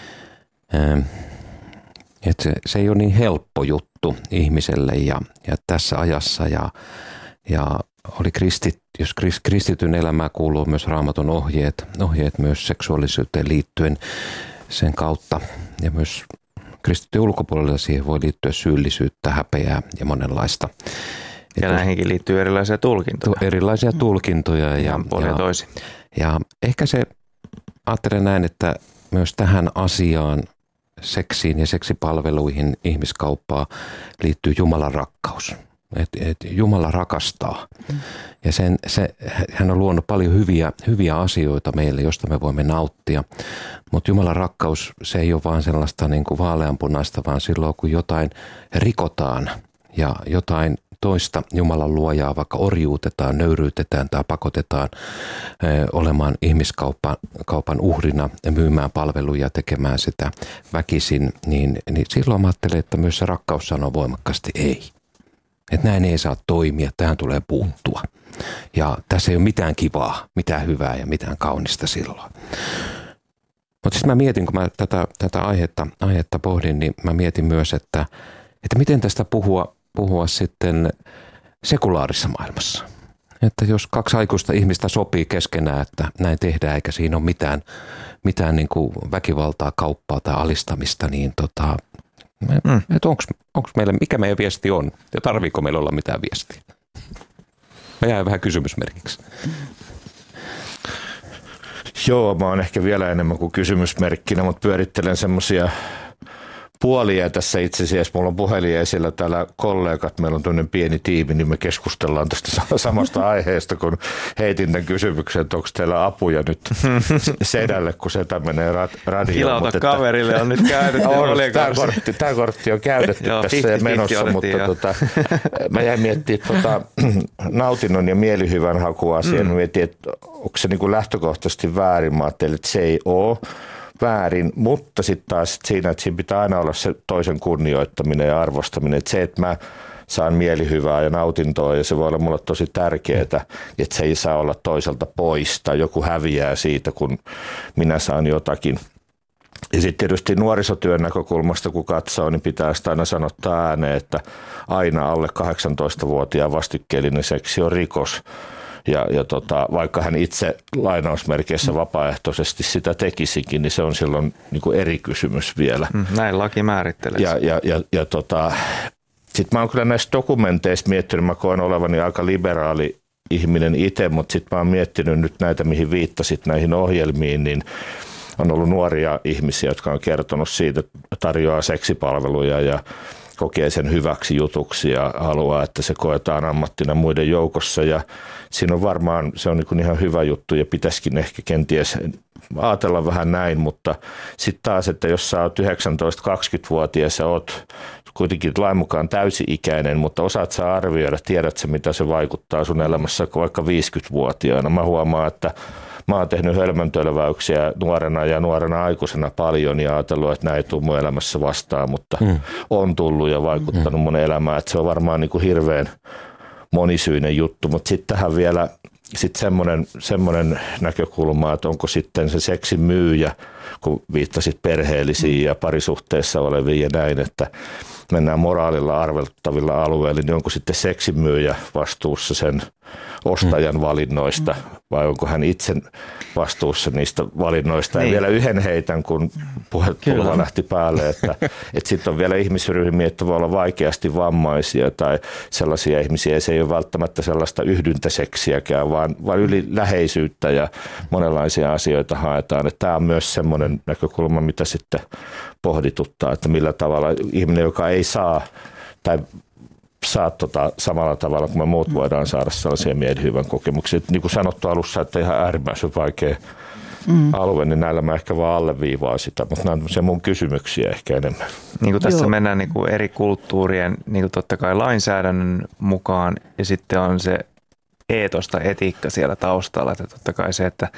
että se ei ole niin helppo juttu ihmiselle ja tässä ajassa ja jos kristityn elämää kuuluu myös Raamatun ohjeet myös seksuaalisuuteen liittyen sen kautta ja myös kristityn ulkopuolella siihen voi liittyä syyllisyyttä, häpeää ja monenlaista. Ja näihinkin liittyy erilaisia tulkintoja. Erilaisia tulkintoja. Ja ehkä se, ajattelen näin, että myös tähän asiaan, seksiin ja seksipalveluihin, ihmiskauppaan liittyy Jumalan rakkaus. Että Jumala rakastaa. Ja hän on luonut paljon hyviä asioita meille, josta me voimme nauttia. Mutta Jumalan rakkaus, se ei ole vaan sellaista niin kuin vaaleanpunaista, vaan silloin kun jotain rikotaan ja jotain toista Jumalan luojaa vaikka orjuutetaan, nöyryytetään tai pakotetaan olemaan ihmiskaupan uhrina ja myymään palveluja, tekemään sitä väkisin, niin silloin mä ajattelen, että myös se rakkaus sanoo voimakkaasti ei. Että näin ei saa toimia, tähän tulee puuttua. Ja tässä ei ole mitään kivaa, mitään hyvää ja mitään kaunista silloin. Mutta sitten mä mietin, kun mä tätä aihetta pohdin, niin mä mietin myös, että miten tästä puhua sitten sekulaarisessa maailmassa. Että jos kaksi aikuista ihmistä sopii keskenään, että näin tehdään eikä siinä ole mitään niin kuin väkivaltaa, kauppaa tai alistamista, niin että onko meillä, mikä meidän viesti on ja tarviiko meillä olla mitään viestiä? Mä jäin vähän kysymysmerkiksi. Joo, mä oon ehkä vielä enemmän kuin kysymysmerkkinä, mutta pyörittelen semmoisia puolia tässä itse asiassa. Mulla on puhelin esillä täällä kollegat, meillä on tämmöinen pieni tiimi, niin me keskustellaan tästä samasta aiheesta, kun heitin tämän kysymyksen, että onko teillä apuja nyt sedälle, kun setä menee radioon. Ilauta kaverille on nyt käytetty. Tämä kortti on käytetty tässä ja menossa, mutta mä jäin miettimään nautinnon ja mielihyvän hakuasiaa. Mä mietin, että onko se niin kuin lähtökohtaisesti väärin. Mä ajattelin, että se ei ole väärin, mutta sitten taas siinä, että siinä pitää aina olla se toisen kunnioittaminen ja arvostaminen. Että se, että mä saan mielihyvää ja nautintoa ja se voi olla mulle tosi tärkeää, että se ei saa olla toiselta pois tai joku häviää siitä, kun minä saan jotakin. Ja sitten tietysti nuorisotyön näkökulmasta, kun katsoo, niin pitää sitä aina sanottaa ääneen, että aina alle 18-vuotiaan vastikkeellinen seksi on rikos. Ja vaikka hän itse lainausmerkeissä vapaaehtoisesti sitä tekisikin, niin se on silloin niin kuin eri kysymys vielä. Näin laki määrittelee. Sitten mä oon kyllä näissä dokumenteissa miettinyt, mä koen olevani aika liberaali ihminen itse, mutta sitten mä oon miettinyt nyt näitä, mihin viittasit näihin ohjelmiin, niin on ollut nuoria ihmisiä, jotka on kertonut siitä, että tarjoaa seksipalveluja ja kokee sen hyväksi jutuksi ja haluaa, että se koetaan ammattina muiden joukossa ja siinä on varmaan, se on niin ihan hyvä juttu ja pitäisikin ehkä kenties ajatella vähän näin, mutta sitten taas, että jos sä oot 19-20-vuotias ja oot kuitenkin lain mukaan täysi-ikäinen, mutta osaat sä arvioida, tiedät sä mitä se vaikuttaa sun elämässä vaikka 50-vuotiaana. Mä huomaan, että mä oon tehnyt hölmöntölväyksiä nuorena aikuisena paljon ja ajatellut, että näin ei tule mun elämässä vastaan, mutta on tullut ja vaikuttanut mun elämään. Että se on varmaan niin kuin hirveän monisyinen juttu, mutta sitten tähän vielä semmoinen näkökulma, että onko sitten se seksin myyjä, kun viittasit perheellisiin ja parisuhteessa oleviin ja näin, että mennään moraalilla arveltavilla alueilla, niin onko sitten seksimyyjä vastuussa sen ostajan valinnoista vai onko hän itse vastuussa niistä valinnoista. Niin. Ja vielä yhden heitän, kun puhetulva lähti päälle, että sitten on vielä ihmisryhmiä, että voi olla vaikeasti vammaisia tai sellaisia ihmisiä. Se ei ole välttämättä sellaista yhdyntäseksiäkään, vaan yli läheisyyttä ja monenlaisia asioita haetaan. Että tämä on myös semmoinen näkökulma, mitä sitten pohdituttaa, että millä tavalla ihminen, joka ei saa samalla tavalla kuin me muut voidaan saada sellaisia mielihyvän kokemuksia. Niin kuin sanottu alussa, että ihan äärimmäisen vaikea alue, niin näillä mä ehkä vaan alleviivaa sitä, mutta nämä on tämmöisiä mun kysymyksiä ehkä enemmän. Niin kuin tässä mennään niin kuin eri kulttuurien niin kuin totta kai lainsäädännön mukaan ja sitten on se eetosta etiikka siellä taustalla, että totta kai se, että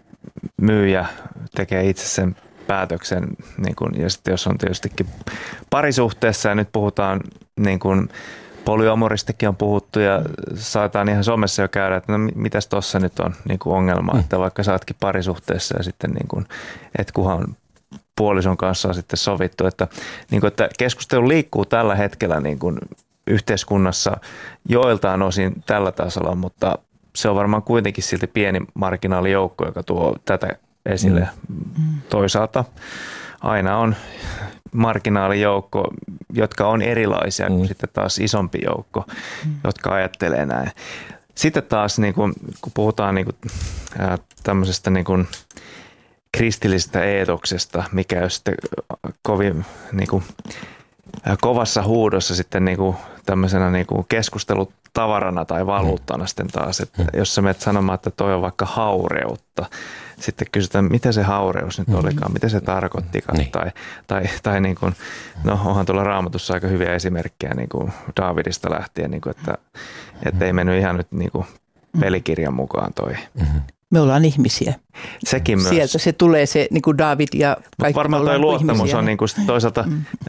myyjä tekee itse sen päätöksen niin kuin, ja sitten jos on tietystikin parisuhteessa ja nyt puhutaan niin kuin polyamoristakin on puhuttu ja saataan ihan somessa jo käydä, että no mitäs tuossa nyt on niin kuin ongelma, että vaikka sä ootkin parisuhteessa ja sitten niin kuin, et kunhan puolison kanssa on sitten sovittu, että, niin kuin, että keskustelu liikkuu tällä hetkellä niin kuin yhteiskunnassa joiltain osin tällä tasolla, mutta se on varmaan kuitenkin silti pieni marginaalijoukko, joka tuo tätä esille. Toisaalta aina on marginaalijoukko, jotka on erilaisia kuin sitten taas isompi joukko, jotka ajattelee näin. Sitten taas niin kun puhutaan niin kun, tämmöisestä niin kun kristillisestä eetoksesta, mikä on sitten kovin niin kun, kovassa huudossa sitten niin kun, tämmöisenä niin kun keskustelutavarana tai valuuttana sitten taas, että jos sä menet sanomaan, että toi on vaikka haureutta, sitten kysytään, mitä se haureus nyt olikaan, mitä se tarkoittikaan, tai niin kuin, no onhan tuolla Raamatussa aika hyviä esimerkkejä niin kuin Daavidista lähtien, niin kuin, että ei mennyt ihan nyt niin kuin pelikirjan mukaan toi. Me ollaan ihmisiä. Sekin myös. Sieltä se tulee se niin kuin Daavid ja kaikki. Varmaan tuo luottamus ihmisiä. On niin kuin toisaalta,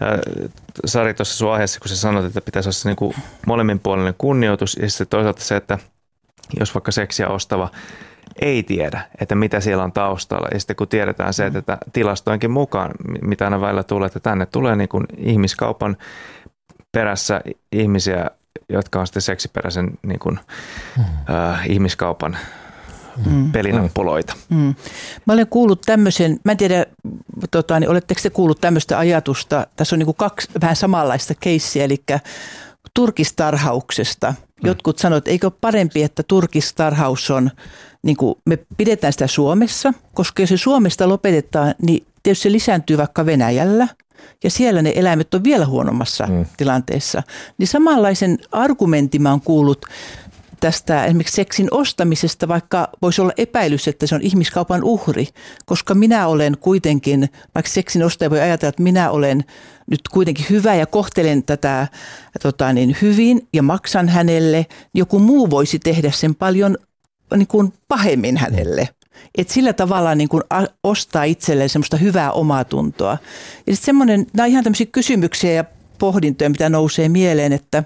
Sari tuossa sun aiheessa, kun sä sanoit, että pitäisi olla niin kuin molemminpuolinen kunnioitus, ja sitten toisaalta se, että jos vaikka seksiä ostava ei tiedä, että mitä siellä on taustalla. Ja sitten kun tiedetään se, että tilastoinkin mukaan, mitä aina välillä tulee, että tänne tulee niin kuin ihmiskaupan perässä ihmisiä, jotka on sitten seksiperäisen niin kuin, ihmiskaupan pelinappuloita. Mä olen kuullut tämmöisen, mä en tiedä, niin oletteko te kuullut tämmöistä ajatusta, tässä on niin kuin kaksi vähän samanlaista keissiä, eli turkistarhauksesta. Jotkut sanoo, että eikö ole parempi, että turkistarhaus on, niin kuin me pidetään sitä Suomessa, koska jos se Suomesta lopetetaan, niin tietysti se lisääntyy vaikka Venäjällä ja siellä ne eläimet on vielä huonommassa tilanteessa. Niin samanlaisen argumentin mä oon kuullut tästä esimerkiksi seksin ostamisesta, vaikka voisi olla epäilys, että se on ihmiskaupan uhri, koska minä olen kuitenkin, vaikka seksin ostaja voi ajatella, että minä olen nyt kuitenkin hyvä ja kohtelen tätä hyvin ja maksan hänelle, joku muu voisi tehdä sen paljon niin kuin pahemmin hänelle. Että sillä tavalla niin kuin ostaa itselleen semmoista hyvää omatuntoa. Ja sitten semmoinen, nämä on ihan tämmöisiä kysymyksiä ja pohdintoja, mitä nousee mieleen, että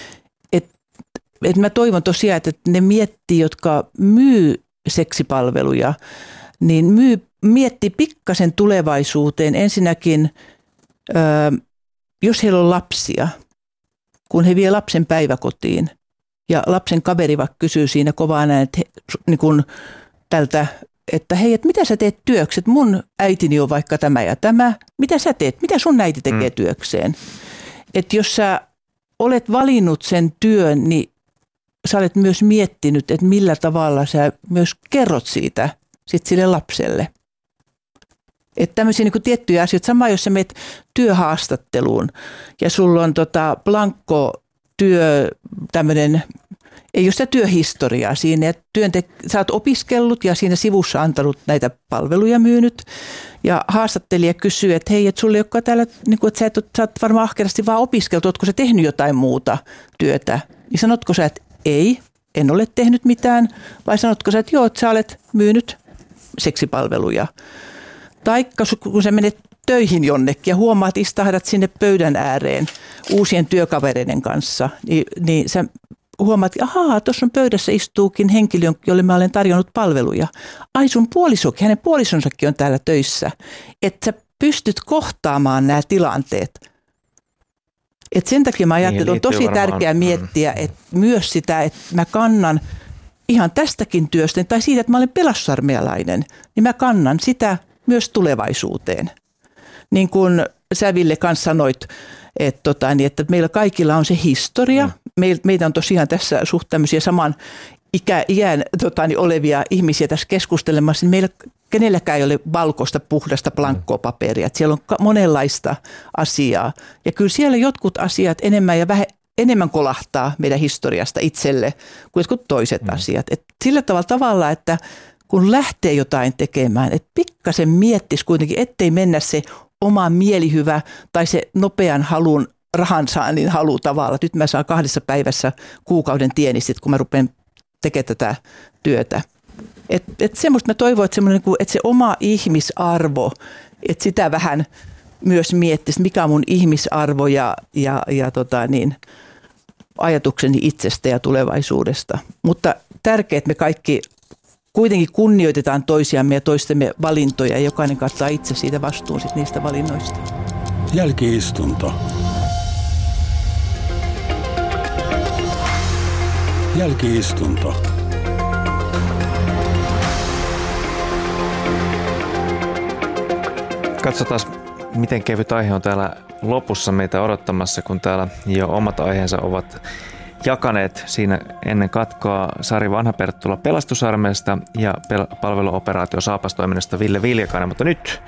mä toivon tosiaan, että ne miettii, jotka myy seksipalveluja, niin miettii pikkasen tulevaisuuteen. Ensinnäkin, jos heillä on lapsia, kun he vie lapsen päiväkotiin ja lapsen kaveri vaikka kysyy siinä kovaan ääneen, niin tältä, että hei, että mitä sä teet työksi, että mun äitini on vaikka tämä ja tämä, mitä sä teet, mitä sun äiti tekee työkseen. Että jos sä olet valinnut sen työn, niin sä olet myös miettinyt, että millä tavalla sä myös kerrot siitä sit sille lapselle. Että tämmöisiä niin kuin tiettyjä asioita, sama jos sä menet työhaastatteluun ja sulla on blankko työ, tämmöinen, ei ole sitä työhistoriaa siinä, ja sä oot opiskellut ja siinä sivussa antanut näitä palveluja myynyt, ja haastattelija kysyy, että hei, että sulla ei olekaan täällä, niin kuin, että sä oot varmaan ahkerasti vaan opiskeltu, ootko sä tehnyt jotain muuta työtä, niin sanotko sä, että ei, en ole tehnyt mitään, vai sanotko sä, että joo, että sä olet myynyt seksipalveluja. Taikka kun sä menet töihin jonnekin ja huomaat, että istahdat sinne pöydän ääreen uusien työkavereiden kanssa, niin sä huomaat, että ahaa, tuossa on pöydässä istuukin henkilö, jolle mä olen tarjonnut palveluja. Ai sun puolisokin, hänen puolisonsakin on täällä töissä. Että sä pystyt kohtaamaan nämä tilanteet. Et sen takia mä ajattelen, että on tosi tärkeää miettiä että myös sitä, että mä kannan ihan tästäkin työstä, tai siitä, että mä olen pelastusarmeijalainen, niin mä kannan sitä myös tulevaisuuteen. Niin kuin sä, Ville, kanssa sanoit, että meillä kaikilla on se historia. Meitä on tosiaan tässä suht tämmöisiä saman iän olevia ihmisiä tässä keskustelemassa, niin meillä kenelläkään ei ole valkoista, puhdasta, blankkoa paperia. Että siellä on monenlaista asiaa. Ja kyllä siellä jotkut asiat enemmän ja enemmän kolahtaa meidän historiasta itselle kuin jotkut toiset asiat. Et sillä tavalla, että kun lähtee jotain tekemään, että pikkasen miettisi kuitenkin, ettei mennä se oma mielihyvä tai se nopean halun, rahansaannin halu tavalla. Nyt mä saan 2 päivässä kuukauden tienistä, kun mä rupean tekemään tätä työtä. Et semmoista mä toivon, että se oma ihmisarvo, että sitä vähän myös miettisi, mikä on mun ihmisarvo ja ajatukseni itsestä ja tulevaisuudesta. Mutta tärkeää, että me kaikki kuitenkin kunnioitetaan toisiamme ja toistemme valintoja ja jokainen kattaa itse siitä vastuun niistä valinnoista. Jälki-istunto. Jälki-istunto. Katsotaan, miten kevyt aihe on täällä lopussa meitä odottamassa, kun täällä jo omat aiheensa ovat jakaneet siinä ennen katkoa Sari Vanha-Perttula pelastusarmeijasta ja palveluoperaatio Saapas-toiminnasta Ville Viljakainen. Mutta nyt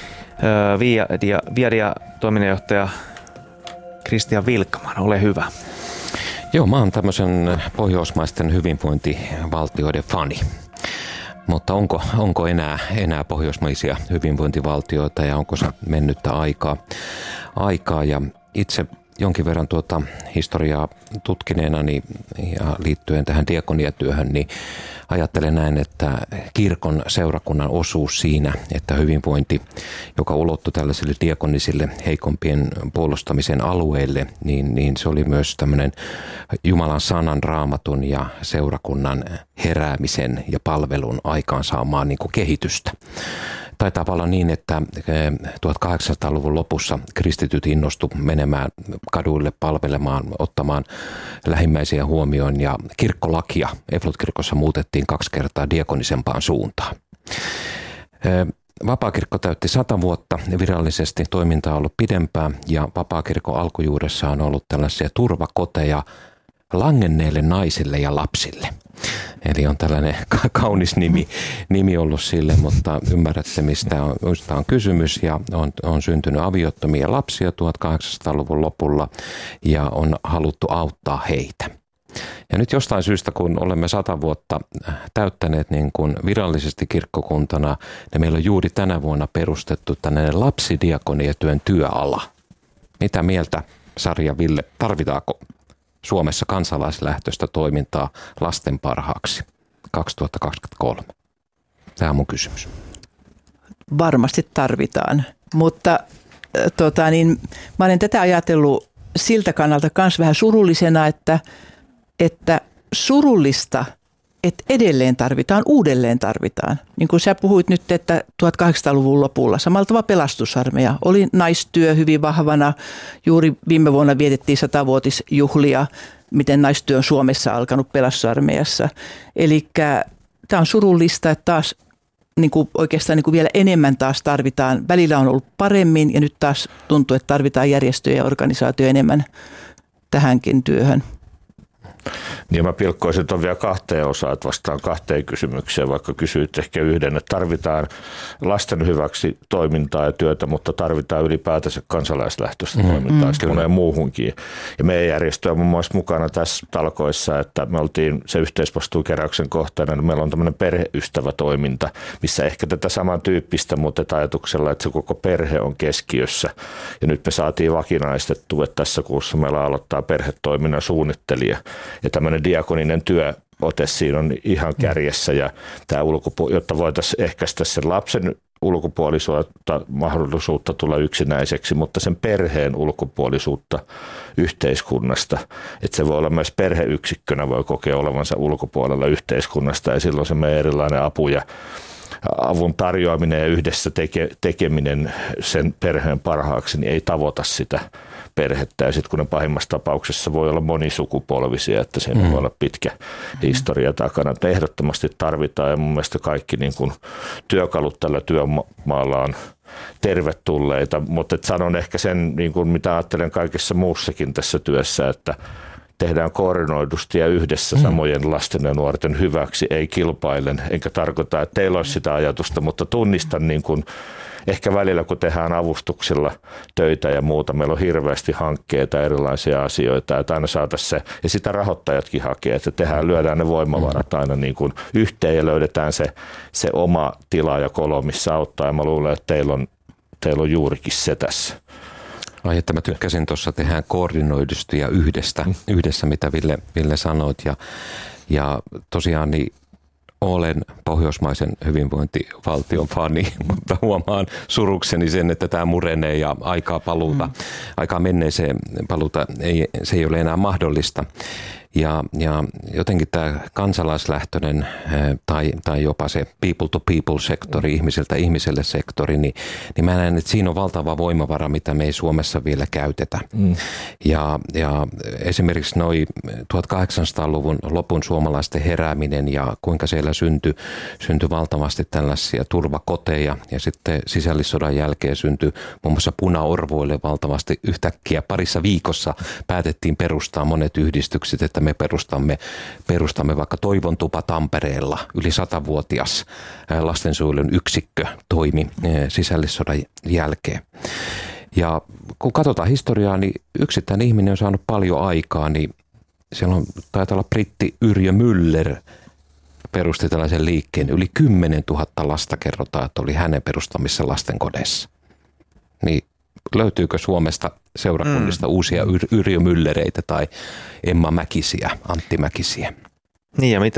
Viadia toiminnanjohtaja Kristian Vilkkaman, ole hyvä. Joo, mä oon tämmöisen pohjoismaisten hyvinvointivaltioiden fani. Mutta onko enää pohjoismaisia hyvinvointivaltioita ja onko se mennyttä aikaa ja itse jonkin verran historiaa tutkineena ja liittyen tähän diakoniatyöhön, niin ajattelen näin, että kirkon seurakunnan osuus siinä, että hyvinvointi, joka ulottui tällaisille diakonisille heikompien puolustamisen alueille, niin se oli myös tämmöinen Jumalan sanan, raamatun ja seurakunnan heräämisen ja palvelun aikaansaamaan niin kuin kehitystä. Taitaa olla niin, että 1800-luvun lopussa kristityt innostu menemään kaduille palvelemaan, ottamaan lähimmäisiä huomioon ja kirkkolakia Eftlut-kirkossa muutettiin 2 kertaa diakonisempaan suuntaan. Vapaakirkko täytti 100 vuotta, virallisesti toiminta on ollut pidempään ja vapaakirkon alkujuuressa on ollut tällaisia turvakoteja langenneille naisille ja lapsille. Eli on tällainen kaunis nimi ollut sille, mutta ymmärrätte mistä on kysymys ja on syntynyt aviottomia lapsia 1800-luvun lopulla ja on haluttu auttaa heitä. Ja nyt jostain syystä, kun olemme 100 vuotta täyttäneet niin kuin virallisesti kirkkokuntana, niin meillä on juuri tänä vuonna perustettu tällainen lapsidiakoniatyön työala. Mitä mieltä, Sari ja Ville, tarvitaanko Suomessa kansalaislähtöistä toimintaa lasten parhaaksi 2023? Tämä on mun kysymys. Varmasti tarvitaan, mutta mä olen tätä ajatellut siltä kannalta myös vähän surullisena, että surullista, että edelleen uudelleen tarvitaan. Niin kuin sä puhuit nyt, että 1800-luvun lopulla samalla tavalla pelastusarmeija oli naistyö hyvin vahvana. Juuri viime vuonna vietettiin 100-vuotisjuhlia, miten naistyö on Suomessa alkanut pelastusarmeijassa. Eli tämä on surullista, että taas oikeastaan vielä enemmän taas tarvitaan. Välillä on ollut paremmin ja nyt taas tuntuu, että tarvitaan järjestöjä ja organisaatioja enemmän tähänkin työhön. Niin mä pilkkoisin ton vielä 2 osaan, että vastaan 2 kysymykseen, vaikka kysyit ehkä yhden, että tarvitaan lasten hyväksi toimintaa ja työtä, mutta tarvitaan ylipäätänsä kansalaislähtöistä toimintaa sitten moneen muuhunkin. Ja meidän järjestö on muun muassa mukana tässä talkoissa, että me oltiin se yhteisvastuukeräyksen kohteena, niin meillä on tämmöinen perheystävätoiminta, missä ehkä tätä samantyyppistä, mutta ajatuksella, että se koko perhe on keskiössä. Ja nyt me saatiin vakinaistettua, että tässä kuussa meillä aloittaa perhetoiminnan suunnittelija. Ja tämmöinen diakoninen työote siinä on ihan kärjessä ja tämä jotta voitaisiin ehkäistä sen lapsen ulkopuolisuutta, mahdollisuutta tulla yksinäiseksi, mutta sen perheen ulkopuolisuutta yhteiskunnasta. Että se voi olla myös perheyksikkönä, voi kokea olevansa ulkopuolella yhteiskunnasta ja silloin se meidän erilainen apu ja avun tarjoaminen ja yhdessä tekeminen sen perheen parhaaksi niin ei tavoita sitä perhettä. Ja sitten kun ne pahimmassa tapauksessa voi olla monisukupolvisia, että siinä voi olla pitkä historia takana. Että ehdottomasti tarvitaan ja mun mielestä kaikki niin kuin työkalut tällä työmaalla on tervetulleita, mutta sanon ehkä sen, niin kuin mitä ajattelen kaikessa muussakin tässä työssä, että tehdään koordinoidusti ja yhdessä samojen lasten ja nuorten hyväksi, ei kilpailen, enkä tarkoita, että teillä olisi sitä ajatusta, mutta tunnistan niin kuin ehkä välillä, kun tehdään avustuksilla töitä ja muuta, meillä on hirveästi hankkeita, erilaisia asioita, että aina saataisiin se, ja sitä rahoittajatkin hakee, että lyödään ne voimavarat aina niin kuin yhteen ja löydetään se oma tila ja kolo, missä auttaa, ja mä luulen, että teillä on juurikin se tässä. Ai, että mä tykkäsin tuossa tehdään koordinoidusti ja yhdessä mitä Ville sanoit, ja tosiaan niin olen pohjoismaisen hyvinvointivaltion fani, mutta huomaan surukseni sen, että tämä murenee ja aikaa menneeseen paluuta se ei ole enää mahdollista. Ja jotenkin tämä kansalaislähtöinen tai jopa se people to people sektori, ihmiseltä ihmiselle sektori, niin mä näen, että siinä on valtava voimavara, mitä me ei Suomessa vielä käytetä. Ja esimerkiksi noi 1800-luvun lopun suomalaisten herääminen ja kuinka siellä syntyi valtavasti tällaisia turvakoteja ja sitten sisällissodan jälkeen syntyi muun muassa punaorvoille valtavasti yhtäkkiä parissa viikossa päätettiin perustaa monet yhdistykset, että me perustamme vaikka Toivontupa Tampereella, yli 100-vuotias lastensuojelun yksikkö toimi sisällissodan jälkeen. Ja kun katsotaan historiaa, niin yksittäinen ihminen on saanut paljon aikaa, niin siellä on taitaa olla britti Yrjö Müller perusti tällaisen liikkeen. Yli 10 000 lasta kerrotaan, että oli hänen perustamissa lastenkodeissa. Niin löytyykö Suomesta seurakunnista uusia Yrjö Müllereitä tai Emma Mäkisiä, Antti Mäkisiä? Niin, ja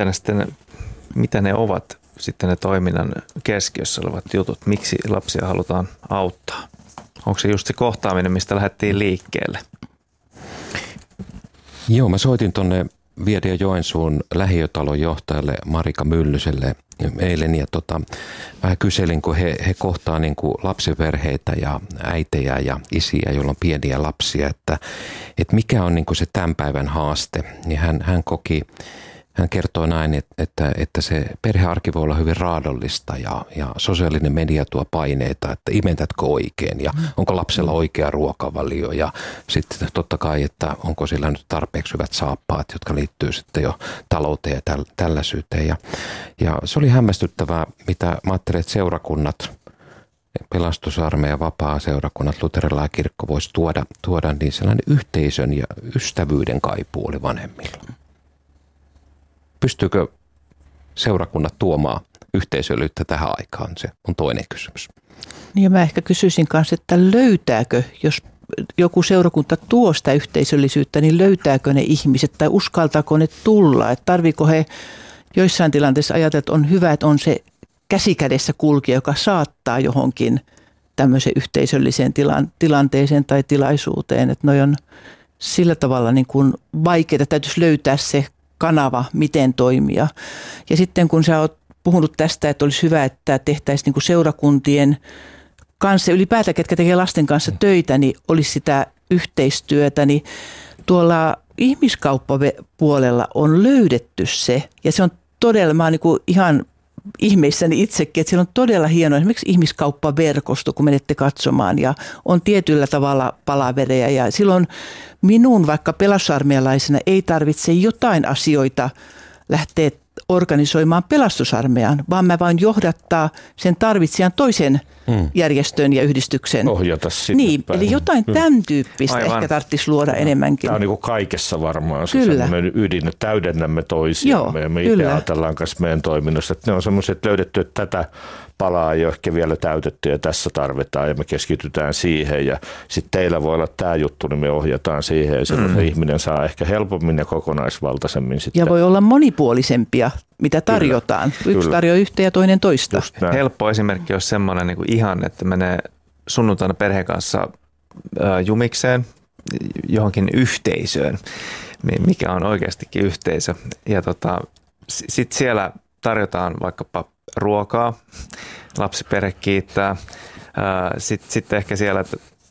mitä ne ovat sitten ne toiminnan keskiössä olevat jutut? Miksi lapsia halutaan auttaa? Onko se just se kohtaaminen, mistä lähdettiin liikkeelle? Joo, mä soitin tuonne Viedin ja Joensuun lähiötalon johtajalle Marika Myllyselle eilen ja vähän kyselin, kun he kohtaa niin kuin lapsiperheitä ja äitejä ja isiä, joilla on pieniä lapsia, että mikä on niin kuin se tämän päivän haaste. Niin hän kertoo näin, että se perhearki voi olla hyvin raadollista ja sosiaalinen media tuo paineita, että imentätkö oikein ja onko lapsella oikea ruokavalio ja sitten totta kai, että onko sillä nyt tarpeeksi hyvät saappaat, jotka liittyy sitten jo talouteen ja tällaisyyteen. Ja se oli hämmästyttävää, mitä mä ajattelin, että seurakunnat, pelastusarmeija, vapaa-seurakunnat, luterilainen-kirkko voisi tuoda niin sellainen yhteisön ja ystävyyden kaipuu oli vanhemmilla. Pystyykö seurakunnat tuomaan yhteisöllisyyttä tähän aikaan? Se on toinen kysymys. Niin ja mä ehkä kysyisin kanssa, että löytääkö, jos joku seurakunta tuo sitä yhteisöllisyyttä, niin löytääkö ne ihmiset tai uskaltaako ne tulla? Että tarviiko he joissain tilanteissa ajatella, että on hyvä, että on se käsikädessä kulkija, joka saattaa johonkin tämmöiseen yhteisölliseen tilanteeseen tai tilaisuuteen. Että noi on sillä tavalla niin kuin vaikeaa, täytyisi löytää se kanava, miten toimia. Ja sitten kun sä oot puhunut tästä, että olisi hyvä, että tehtäisiin niin kuin seurakuntien kanssa, ylipäätään ketkä tekee lasten kanssa töitä, niin olisi sitä yhteistyötä, niin tuolla ihmiskauppapuolella on löydetty se, ja se on todella, mä oon niin kuin ihan ihmeissäni itsekin, että siellä on todella hieno esimerkiksi ihmiskauppaverkosto, kun menette katsomaan, ja on tietyllä tavalla palavereja, ja silloin minun vaikka pelastusarmeijalaisena ei tarvitse jotain asioita lähteä organisoimaan pelastusarmeijaan, vaan mä vain johdattaa sen tarvitsijan toisen järjestön ja yhdistyksen. Ohjata sinne niin, päin. Eli jotain tämän tyyppistä ehkä tarvitsisi luoda enemmänkin. Tämä on niin kuin kaikessa varmaan se sellainen ydin, että täydennämme toisiamme. Ja me itse ajatellaan kanssa meidän toiminnassa, että ne on semmoiset löydetty, että tätä palaa ei ole ehkä vielä täytetty ja tässä tarvitaan ja me keskitytään siihen. Ja sitten teillä voi olla tämä juttu, niin me ohjataan siihen ja silloin se ihminen saa ehkä helpommin ja kokonaisvaltaisemmin sitten. Ja voi olla monipuolisempia, mitä tarjotaan. Yksi tarjoaa yhtä ja toinen toista. Helppo esimerkki olisi semmoinen niin kuin ihan, että menee sunnuntaina perheen kanssa jumikseen johonkin yhteisöön, mikä on oikeastikin yhteisö. Ja sitten siellä tarjotaan vaikkapa ruokaa, lapsiperhe kiittää. Sitten ehkä siellä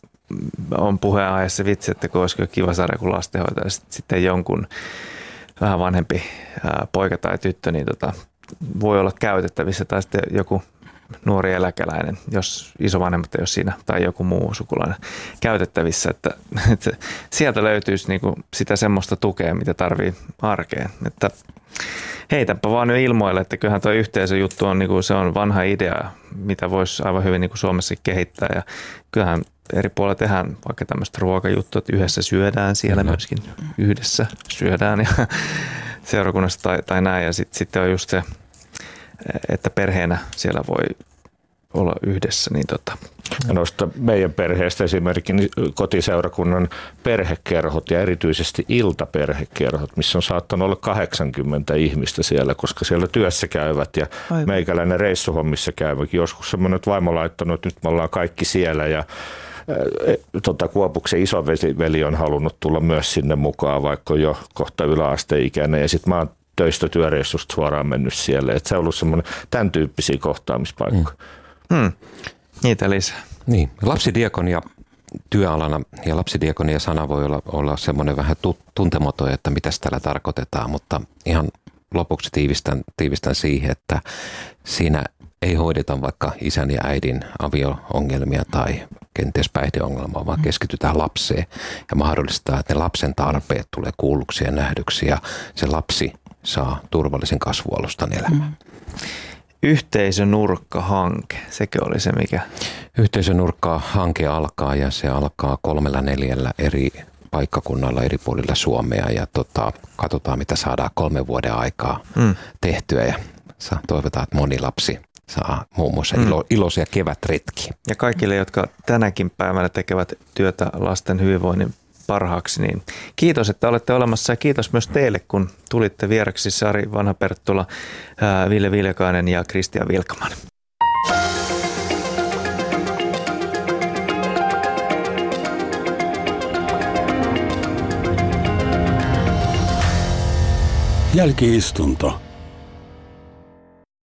on puheenaiheessa vitsi, että olisiko kiva saada joku lastenhoitaja. Sitten jonkun vähän vanhempi poika tai tyttö niin voi olla käytettävissä tai sitten joku nuori eläkeläinen, jos isovanhemmat ei ole siinä tai joku muu sukulainen käytettävissä, että sieltä löytyisi niinku sitä semmoista tukea, mitä tarvii arkeen. Että heitäpä vaan nyt ilmoille, että kyllähän tuo yhteisöjuttu on, niinku, se on vanha idea, mitä voisi aivan hyvin niinku Suomessa kehittää ja kyllähän eri puolilla tehdään vaikka tämmöistä ruokajuttua, että yhdessä syödään siellä myöskin, yhdessä syödään ja seurakunnassa tai näin ja sitten on just se, että perheenä siellä voi olla yhdessä. Niin Noista meidän perheestä esimerkiksi niin kotiseurakunnan perhekerhot ja erityisesti iltaperhekerhot, missä on saattanut olla 80 ihmistä siellä, koska siellä työssä käyvät ja meikäläinen reissuhommissa käyväkin. Joskus semmoinen, että vaimo laittanut, että nyt me ollaan kaikki siellä ja Kuopuksen isoveli on halunnut tulla myös sinne mukaan, vaikka on jo kohta yläasteikäinen ja sitten mä oon töistä työreissusta suoraan mennyt siellä. Että se on ollut semmoinen tämän tyyppisiä kohtaamispaikkoja. Niitä lisää. Niin, lapsidiakonia työalana ja lapsidiakonia sana voi olla semmoinen vähän tuntematon, että mitä täällä tarkoitetaan, mutta ihan lopuksi tiivistän siihen, että siinä ei hoideta vaikka isän ja äidin avio-ongelmia tai kenties päihdeongelmaa, vaan keskitytään lapseen ja mahdollistaa, että ne lapsen tarpeet tulee kuulluksi ja nähdyksi ja se lapsi saa turvallisen kasvualustan elämään. Yhteisönurkka-hanke, sekö oli se mikä? Yhteisönurkka-hanke alkaa ja se alkaa 3-4 eri paikkakunnalla eri puolilla Suomea ja katsotaan mitä saadaan 3 vuoden aikaa tehtyä ja toivotaan, että moni lapsi saa muun muassa iloisia kevätretkiä. Ja kaikille, jotka tänäkin päivänä tekevät työtä lasten hyvinvoinnin parhaaksi, niin kiitos, että olette olemassa ja kiitos myös teille, kun tulitte vieraksi Sari Vanha-Perttula, Ville Viljakainen ja Kristian Vilkaman. Jälki-istunto.